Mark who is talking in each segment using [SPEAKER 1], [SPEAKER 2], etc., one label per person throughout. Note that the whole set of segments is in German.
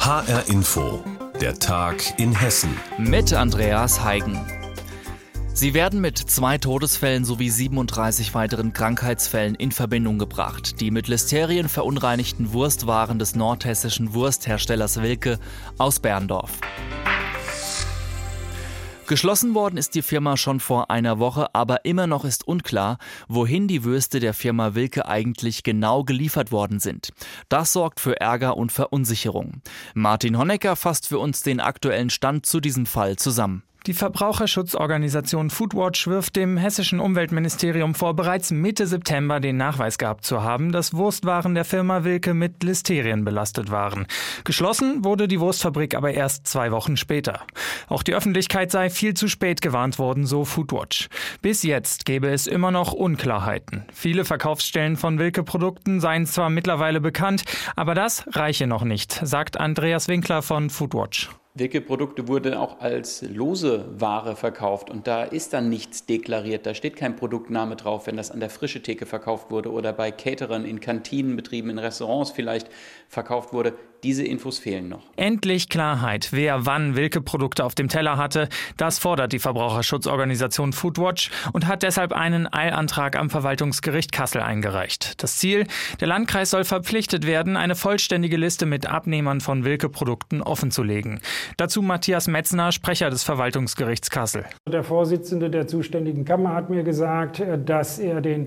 [SPEAKER 1] HR Info, der Tag in Hessen.
[SPEAKER 2] Mit Andreas Heigen. Sie werden mit 2 Todesfällen sowie 37 weiteren Krankheitsfällen in Verbindung gebracht, die mit Listerien verunreinigten Wurstwaren des nordhessischen Wurstherstellers Wilke aus Berndorf. Geschlossen worden ist die Firma schon vor einer Woche, aber immer noch ist unklar, wohin die Würste der Firma Wilke eigentlich genau geliefert worden sind. Das sorgt für Ärger und Verunsicherung. Martin Honecker fasst für uns den aktuellen Stand zu diesem Fall zusammen.
[SPEAKER 3] Die Verbraucherschutzorganisation Foodwatch wirft dem hessischen Umweltministerium vor, bereits Mitte September den Nachweis gehabt zu haben, dass Wurstwaren der Firma Wilke mit Listerien belastet waren. Geschlossen wurde die Wurstfabrik aber erst 2 Wochen später. Auch die Öffentlichkeit sei viel zu spät gewarnt worden, so Foodwatch. Bis jetzt gäbe es immer noch Unklarheiten. Viele Verkaufsstellen von Wilke-Produkten seien zwar mittlerweile bekannt, aber das reiche noch nicht, sagt Andreas Winkler von Foodwatch.
[SPEAKER 4] Wilke-Produkte wurden auch als lose Ware verkauft und da ist dann nichts deklariert. Da steht kein Produktname drauf, wenn das an der frische Theke verkauft wurde oder bei Caterern, in Kantinenbetrieben, in Restaurants vielleicht verkauft wurde. Diese Infos fehlen noch.
[SPEAKER 3] Endlich Klarheit, wer wann Wilke-Produkte auf dem Teller hatte. Das fordert die Verbraucherschutzorganisation Foodwatch und hat deshalb einen Eilantrag am Verwaltungsgericht Kassel eingereicht. Das Ziel: Der Landkreis soll verpflichtet werden, eine vollständige Liste mit Abnehmern von Wilke-Produkten offenzulegen. Dazu Matthias Metzner, Sprecher des Verwaltungsgerichts Kassel.
[SPEAKER 5] Der Vorsitzende der zuständigen Kammer hat mir gesagt, dass er dem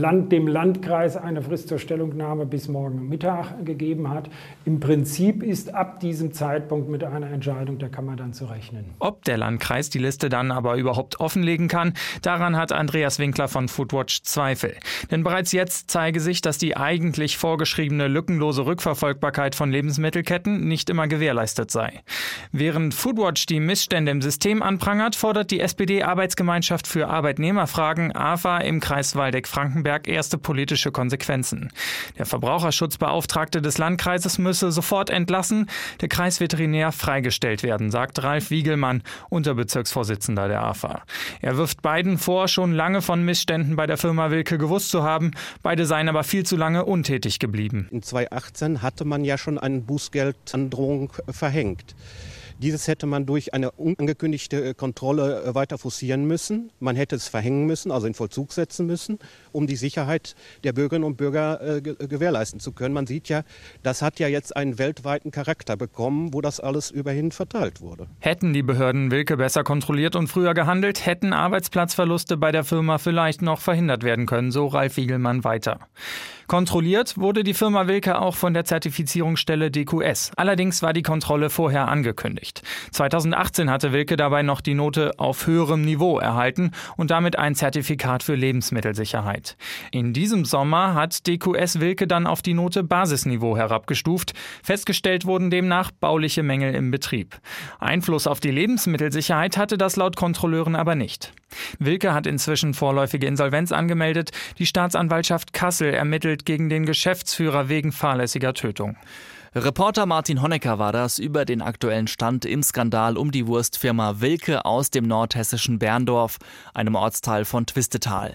[SPEAKER 5] Landkreis eine Frist zur Stellungnahme bis morgen Mittag gegeben hat. Im Prinzip ist ab diesem Zeitpunkt mit einer Entscheidung der Kammer dann zu rechnen.
[SPEAKER 3] Ob der Landkreis die Liste dann aber überhaupt offenlegen kann, daran hat Andreas Winkler von Foodwatch Zweifel. Denn bereits jetzt zeige sich, dass die eigentlich vorgeschriebene lückenlose Rückverfolgbarkeit von Lebensmittelketten nicht immer gewährleistet sei. Während Foodwatch die Missstände im System anprangert, fordert die SPD-Arbeitsgemeinschaft für Arbeitnehmerfragen AFA im Kreis Waldeck-Frankenberg erste politische Konsequenzen. Der Verbraucherschutzbeauftragte des Landkreises müsse sofort entlassen, der Kreisveterinär freigestellt werden, sagt Ralf Wiegelmann, Unterbezirksvorsitzender der AFA. Er wirft beiden vor, schon lange von Missständen bei der Firma Wilke gewusst zu haben. Beide seien aber viel zu lange untätig geblieben.
[SPEAKER 6] In 2018 hatte man ja schon eine Bußgeldandrohung verhängt. Dieses hätte man durch eine unangekündigte Kontrolle weiter forcieren müssen. Man hätte es verhängen müssen, also in Vollzug setzen müssen, um die Sicherheit der Bürgerinnen und Bürger gewährleisten zu können. Man sieht ja, das hat ja jetzt einen weltweiten Charakter bekommen, wo das alles überhin verteilt wurde.
[SPEAKER 3] Hätten die Behörden Wilke besser kontrolliert und früher gehandelt, hätten Arbeitsplatzverluste bei der Firma vielleicht noch verhindert werden können, so Ralf Wiegelmann weiter. Kontrolliert wurde die Firma Wilke auch von der Zertifizierungsstelle DQS. Allerdings war die Kontrolle vorher angekündigt. 2018 hatte Wilke dabei noch die Note auf höherem Niveau erhalten und damit ein Zertifikat für Lebensmittelsicherheit. In diesem Sommer hat DQS Wilke dann auf die Note Basisniveau herabgestuft. Festgestellt wurden demnach bauliche Mängel im Betrieb. Einfluss auf die Lebensmittelsicherheit hatte das laut Kontrolleuren aber nicht. Wilke hat inzwischen vorläufige Insolvenz angemeldet. Die Staatsanwaltschaft Kassel ermittelt gegen den Geschäftsführer wegen fahrlässiger Tötung.
[SPEAKER 2] Reporter Martin Honecker war das über den aktuellen Stand im Skandal um die Wurstfirma Wilke aus dem nordhessischen Berndorf, einem Ortsteil von Twistetal.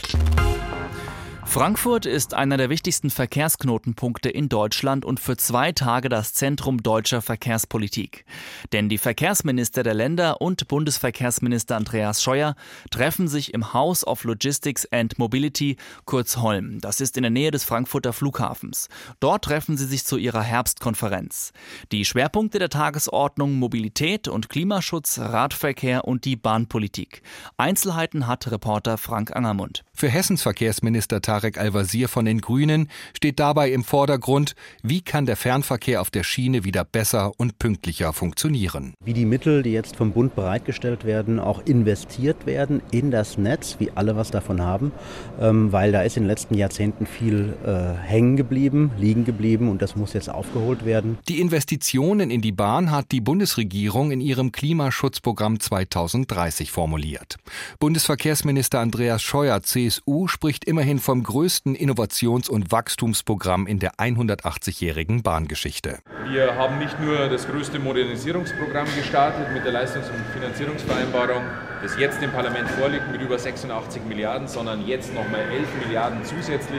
[SPEAKER 2] Frankfurt ist einer der wichtigsten Verkehrsknotenpunkte in Deutschland und für 2 Tage das Zentrum deutscher Verkehrspolitik. Denn die Verkehrsminister der Länder und Bundesverkehrsminister Andreas Scheuer treffen sich im House of Logistics and Mobility, kurz HOLM. Das ist in der Nähe des Frankfurter Flughafens. Dort treffen sie sich zu ihrer Herbstkonferenz. Die Schwerpunkte der Tagesordnung: Mobilität und Klimaschutz, Radverkehr und die Bahnpolitik. Einzelheiten hat Reporter Frank Angermund.
[SPEAKER 7] Für Hessens Verkehrsminister Tarek Al-Wazir von den Grünen steht dabei im Vordergrund, wie kann der Fernverkehr auf der Schiene wieder besser und pünktlicher funktionieren.
[SPEAKER 8] Wie die Mittel, die jetzt vom Bund bereitgestellt werden, auch investiert werden in das Netz, wie alle was davon haben, weil da ist in den letzten Jahrzehnten viel hängen geblieben, liegen geblieben und das muss jetzt aufgeholt werden.
[SPEAKER 7] Die Investitionen in die Bahn hat die Bundesregierung in ihrem Klimaschutzprogramm 2030 formuliert. Bundesverkehrsminister Andreas Scheuer, CSU, spricht immerhin vom größten Innovations- und Wachstumsprogramm in der 180-jährigen Bahngeschichte.
[SPEAKER 9] Wir haben nicht nur das größte Modernisierungsprogramm gestartet mit der Leistungs- und Finanzierungsvereinbarung, das jetzt dem Parlament vorliegt mit über 86 Milliarden, sondern jetzt nochmal 11 Milliarden zusätzlich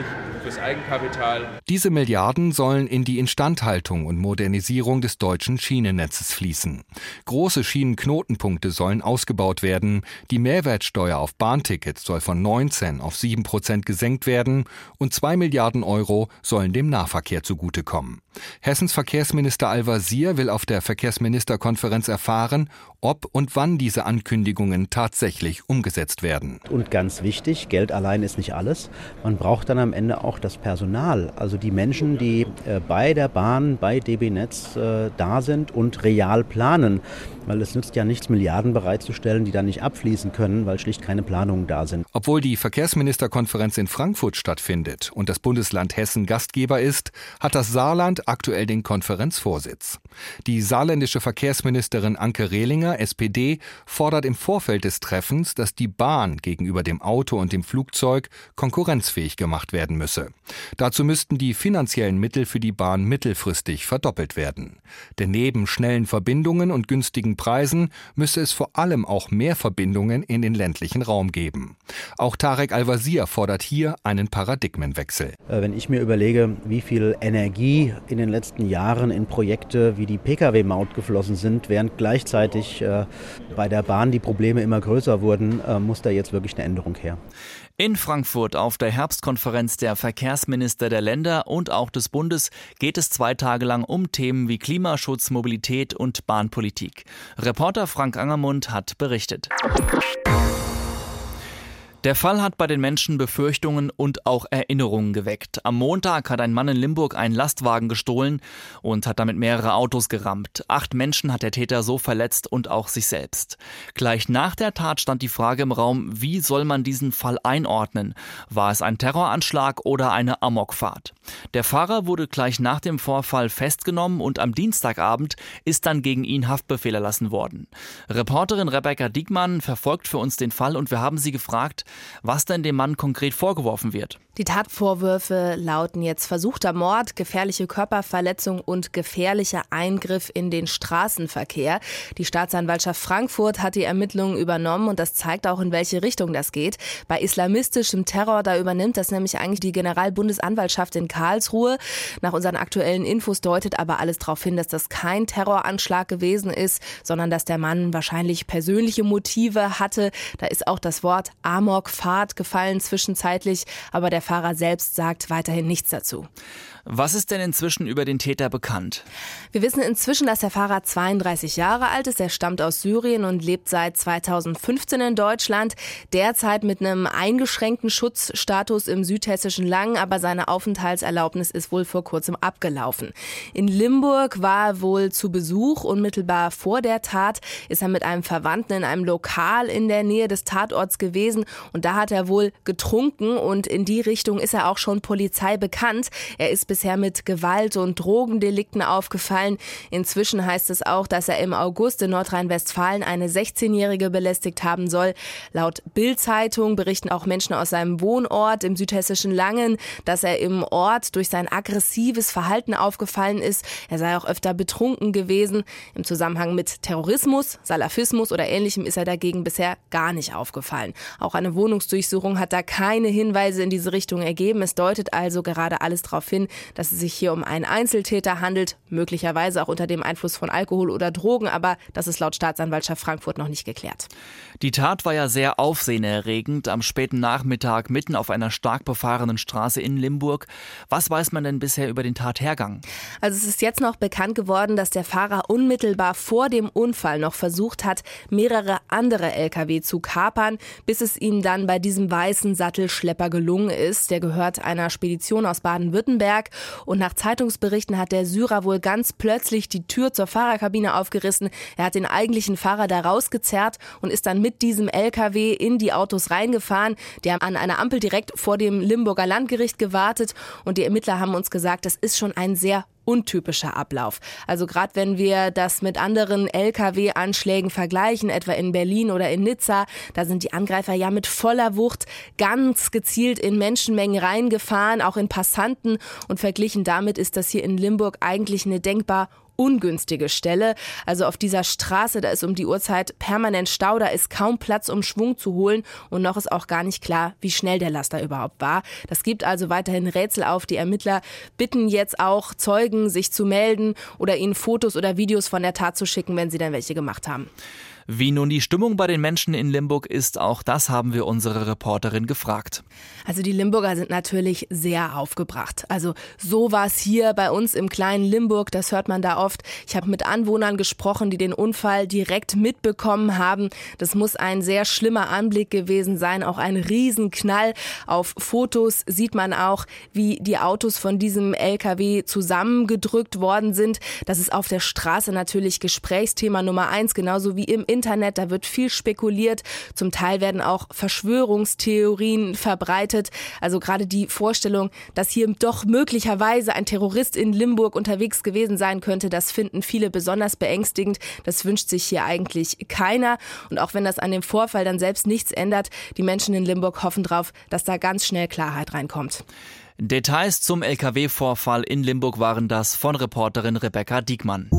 [SPEAKER 9] fürs Eigenkapital.
[SPEAKER 7] Diese Milliarden sollen in die Instandhaltung und Modernisierung des deutschen Schienennetzes fließen. Große Schienenknotenpunkte sollen ausgebaut werden. Die Mehrwertsteuer auf Bahntickets soll von 19 auf 7% gesenkt werden und 2 Milliarden Euro sollen dem Nahverkehr zugutekommen. Hessens Verkehrsminister Al-Wazir will auf der Verkehrsministerkonferenz erfahren, ob und wann diese Ankündigungen tatsächlich umgesetzt werden.
[SPEAKER 8] Und ganz wichtig, Geld allein ist nicht alles. Man braucht dann am Ende auch das Personal, also die Menschen, die bei der Bahn, bei DB Netz da sind und real planen. Weil es nützt ja nichts, Milliarden bereitzustellen, die dann nicht abfließen können, weil schlicht keine Planungen da sind.
[SPEAKER 7] Obwohl die Verkehrsministerkonferenz in Frankfurt stattfindet und das Bundesland Hessen Gastgeber ist, hat das Saarland aktuell den Konferenzvorsitz. Die saarländische Verkehrsministerin Anke Rehlinger, SPD, fordert im Vorfeld des Treffens, dass die Bahn gegenüber dem Auto und dem Flugzeug konkurrenzfähig gemacht werden müsse. Dazu müssten die finanziellen Mittel für die Bahn mittelfristig verdoppelt werden. Denn neben schnellen Verbindungen und günstigen Preisen müsse es vor allem auch mehr Verbindungen in den ländlichen Raum geben. Auch Tarek Al-Wazir fordert hier einen Paradigmenwechsel.
[SPEAKER 8] Wenn ich mir überlege, wie viel Energie in den letzten Jahren in Projekte wie die Pkw-Maut geflossen sind, während gleichzeitig bei der Bahn die Probleme immer größer wurden, muss da jetzt wirklich eine Änderung her.
[SPEAKER 2] In Frankfurt auf der Herbstkonferenz der Verkehrsminister der Länder und auch des Bundes geht es 2 Tage lang um Themen wie Klimaschutz, Mobilität und Bahnpolitik. Reporter Frank Angermund hat berichtet. Der Fall hat bei den Menschen Befürchtungen und auch Erinnerungen geweckt. Am Montag hat ein Mann in Limburg einen Lastwagen gestohlen und hat damit mehrere Autos gerammt. 8 Menschen hat der Täter so verletzt und auch sich selbst. Gleich nach der Tat stand die Frage im Raum, wie soll man diesen Fall einordnen? War es ein Terroranschlag oder eine Amokfahrt? Der Fahrer wurde gleich nach dem Vorfall festgenommen und am Dienstagabend ist dann gegen ihn Haftbefehl erlassen worden. Reporterin Rebecca Diekmann verfolgt für uns den Fall und wir haben sie gefragt, was denn dem Mann konkret vorgeworfen wird.
[SPEAKER 10] Die Tatvorwürfe lauten jetzt versuchter Mord, gefährliche Körperverletzung und gefährlicher Eingriff in den Straßenverkehr. Die Staatsanwaltschaft Frankfurt hat die Ermittlungen übernommen und das zeigt auch, in welche Richtung das geht. Bei islamistischem Terror, da übernimmt das nämlich eigentlich die Generalbundesanwaltschaft in Karlsruhe. Nach unseren aktuellen Infos deutet aber alles darauf hin, dass das kein Terroranschlag gewesen ist, sondern dass der Mann wahrscheinlich persönliche Motive hatte. Da ist auch das Wort Amokfahrt gefallen zwischenzeitlich, aber der Fahrer selbst sagt weiterhin nichts dazu.
[SPEAKER 2] Was ist denn inzwischen über den Täter bekannt?
[SPEAKER 10] Wir wissen inzwischen, dass der Fahrer 32 Jahre alt ist. Er stammt aus Syrien und lebt seit 2015 in Deutschland. Derzeit mit einem eingeschränkten Schutzstatus im südhessischen Langen, aber seine Aufenthaltserlaubnis ist wohl vor kurzem abgelaufen. In Limburg war er wohl zu Besuch. Unmittelbar vor der Tat ist er mit einem Verwandten in einem Lokal in der Nähe des Tatorts gewesen und da hat er wohl getrunken und in die Richtung ist er auch schon Polizei bekannt. Er ist bisher mit Gewalt- und Drogendelikten aufgefallen. Inzwischen heißt es auch, dass er im August in Nordrhein-Westfalen eine 16-Jährige belästigt haben soll. Laut Bild-Zeitung berichten auch Menschen aus seinem Wohnort im südhessischen Langen, dass er im Ort durch sein aggressives Verhalten aufgefallen ist. Er sei auch öfter betrunken gewesen. Im Zusammenhang mit Terrorismus, Salafismus oder Ähnlichem ist er dagegen bisher gar nicht aufgefallen. Auch eine Wohnungsdurchsuchung hat da keine Hinweise in diese Richtung ergeben. Es deutet also gerade alles darauf hin, dass es sich hier um einen Einzeltäter handelt, möglicherweise auch unter dem Einfluss von Alkohol oder Drogen, aber das ist laut Staatsanwaltschaft Frankfurt noch nicht geklärt.
[SPEAKER 2] Die Tat war ja sehr aufsehenerregend am späten Nachmittag mitten auf einer stark befahrenen Straße in Limburg. Was weiß man denn bisher über den Tathergang?
[SPEAKER 10] Also es ist jetzt noch bekannt geworden, dass der Fahrer unmittelbar vor dem Unfall noch versucht hat, mehrere andere Lkw zu kapern, bis es ihm dann bei diesem weißen Sattelschlepper gelungen ist. Der gehört einer Spedition aus Baden-Württemberg und nach Zeitungsberichten hat der Syrer wohl ganz plötzlich die Tür zur Fahrerkabine aufgerissen. Er hat den eigentlichen Fahrer da rausgezerrt und ist dann mit diesem LKW in die Autos reingefahren. Die haben an einer Ampel direkt vor dem Limburger Landgericht gewartet und die Ermittler haben uns gesagt, das ist schon ein sehr untypischer Ablauf. Also gerade wenn wir das mit anderen Lkw-Anschlägen vergleichen, etwa in Berlin oder in Nizza, da sind die Angreifer ja mit voller Wucht ganz gezielt in Menschenmengen reingefahren, auch in Passanten und verglichen damit ist das hier in Limburg eigentlich eine denkbar ungünstige Stelle. Also auf dieser Straße, da ist um die Uhrzeit permanent Stau, da ist kaum Platz, um Schwung zu holen und noch ist auch gar nicht klar, wie schnell der Laster überhaupt war. Das gibt also weiterhin Rätsel auf. Die Ermittler bitten jetzt auch Zeugen, sich zu melden oder ihnen Fotos oder Videos von der Tat zu schicken, wenn sie dann welche gemacht haben.
[SPEAKER 2] Wie nun die Stimmung bei den Menschen in Limburg ist, auch das haben wir unsere Reporterin gefragt.
[SPEAKER 10] Also die Limburger sind natürlich sehr aufgebracht. Also so war es hier bei uns im kleinen Limburg, das hört man da oft. Ich habe mit Anwohnern gesprochen, die den Unfall direkt mitbekommen haben. Das muss ein sehr schlimmer Anblick gewesen sein, auch ein Riesenknall. Auf Fotos sieht man auch, wie die Autos von diesem LKW zusammengedrückt worden sind. Das ist auf der Straße natürlich Gesprächsthema Nummer 1, genauso wie im Internet, da wird viel spekuliert. Zum Teil werden auch Verschwörungstheorien verbreitet. Also gerade die Vorstellung, dass hier doch möglicherweise ein Terrorist in Limburg unterwegs gewesen sein könnte, das finden viele besonders beängstigend. Das wünscht sich hier eigentlich keiner. Und auch wenn das an dem Vorfall dann selbst nichts ändert, die Menschen in Limburg hoffen drauf, dass da ganz schnell Klarheit reinkommt.
[SPEAKER 2] Details zum LKW-Vorfall in Limburg waren das von Reporterin Rebecca Diekmann.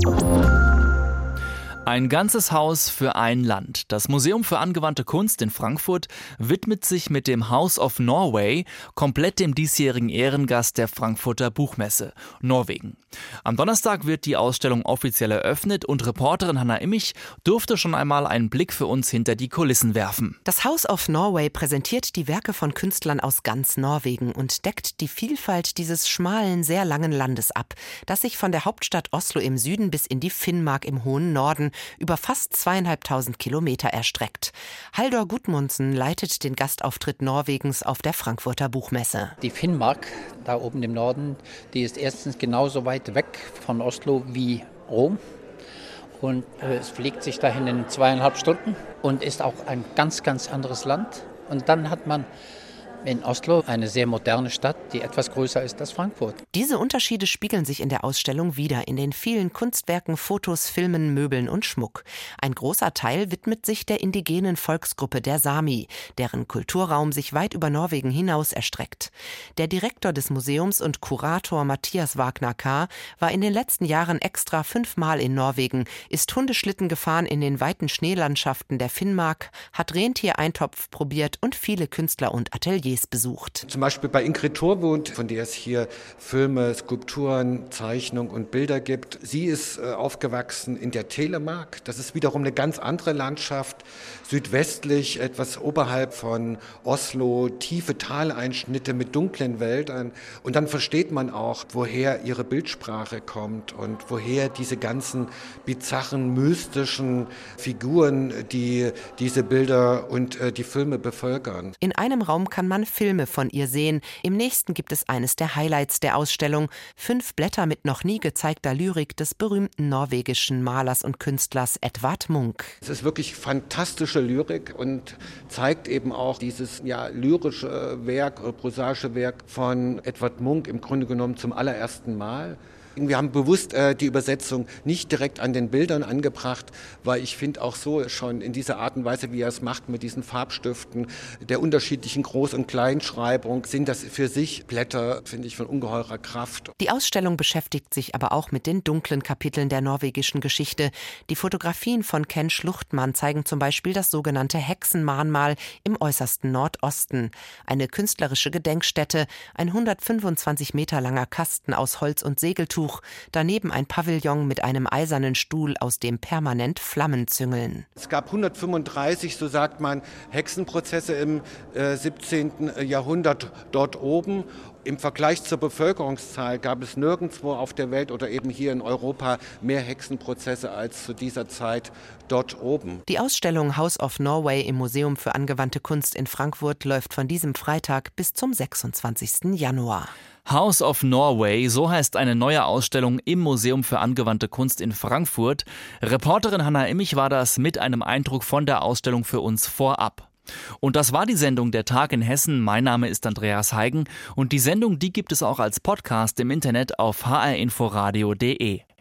[SPEAKER 2] Ein ganzes Haus für ein Land. Das Museum für angewandte Kunst in Frankfurt widmet sich mit dem House of Norway komplett dem diesjährigen Ehrengast der Frankfurter Buchmesse, Norwegen. Am Donnerstag wird die Ausstellung offiziell eröffnet und Reporterin Hanna Immich durfte schon einmal einen Blick für uns hinter die Kulissen werfen.
[SPEAKER 11] Das House of Norway präsentiert die Werke von Künstlern aus ganz Norwegen und deckt die Vielfalt dieses schmalen, sehr langen Landes ab, das sich von der Hauptstadt Oslo im Süden bis in die Finnmark im hohen Norden über fast 2.500 Kilometer erstreckt. Haldor Gudmundsen leitet den Gastauftritt Norwegens auf der Frankfurter Buchmesse.
[SPEAKER 12] Die Finnmark, da oben im Norden, die ist erstens genauso weit weg von Oslo wie Rom. Und es fliegt sich dahin in 2,5 Stunden und ist auch ein ganz, ganz anderes Land. Und dann hat man in Oslo eine sehr moderne Stadt, die etwas größer ist als Frankfurt.
[SPEAKER 11] Diese Unterschiede spiegeln sich in der Ausstellung wider, in den vielen Kunstwerken, Fotos, Filmen, Möbeln und Schmuck. Ein großer Teil widmet sich der indigenen Volksgruppe der Sami, deren Kulturraum sich weit über Norwegen hinaus erstreckt. Der Direktor des Museums und Kurator Mathias Wagner-Kahr war in den letzten Jahren extra 5-mal in Norwegen, ist Hundeschlitten gefahren in den weiten Schneelandschaften der Finnmark, hat Rentiereintopf probiert und viele Künstler und Ateliers besucht.
[SPEAKER 13] Zum Beispiel bei Ingrid Thorwood, von der es hier Filme, Skulpturen, Zeichnungen und Bilder gibt. Sie ist aufgewachsen in der Telemark. Das ist wiederum eine ganz andere Landschaft, südwestlich, etwas oberhalb von Oslo, tiefe Taleinschnitte mit dunklen Wäldern. Und dann versteht man auch, woher ihre Bildsprache kommt und woher diese ganzen bizarren, mystischen Figuren, die diese Bilder und die Filme bevölkern.
[SPEAKER 11] In einem Raum kann man Filme von ihr sehen. Im nächsten gibt es eines der Highlights der Ausstellung: 5 Blätter mit noch nie gezeigter Lyrik des berühmten norwegischen Malers und Künstlers Edvard Munch.
[SPEAKER 13] Es ist wirklich fantastische Lyrik und zeigt eben auch dieses lyrische Werk, prosaische Werk von Edvard Munch im Grunde genommen zum allerersten Mal. Wir haben bewusst die Übersetzung nicht direkt an den Bildern angebracht, weil ich finde auch so schon in dieser Art und Weise, wie er es macht mit diesen Farbstiften, der unterschiedlichen Groß- und Kleinschreibung, sind das für sich Blätter, finde ich, von ungeheurer Kraft.
[SPEAKER 11] Die Ausstellung beschäftigt sich aber auch mit den dunklen Kapiteln der norwegischen Geschichte. Die Fotografien von Ken Schluchtmann zeigen zum Beispiel das sogenannte Hexenmahnmal im äußersten Nordosten. Eine künstlerische Gedenkstätte, ein 125 Meter langer Kasten aus Holz und Segeltuch, daneben ein Pavillon mit einem eisernen Stuhl, aus dem permanent Flammen züngeln.
[SPEAKER 13] Es gab 135, so sagt man, Hexenprozesse im 17. Jahrhundert dort oben. Im Vergleich zur Bevölkerungszahl gab es nirgendwo auf der Welt oder eben hier in Europa mehr Hexenprozesse als zu dieser Zeit dort oben.
[SPEAKER 11] Die Ausstellung House of Norway im Museum für angewandte Kunst in Frankfurt läuft von diesem Freitag bis zum 26. Januar.
[SPEAKER 2] House of Norway, so heißt eine neue Ausstellung im Museum für angewandte Kunst in Frankfurt. Reporterin Hanna Immich war das mit einem Eindruck von der Ausstellung für uns vorab. Und das war die Sendung Der Tag in Hessen. Mein Name ist Andreas Heigen und die Sendung, die gibt es auch als Podcast im Internet auf hrinforadio.de.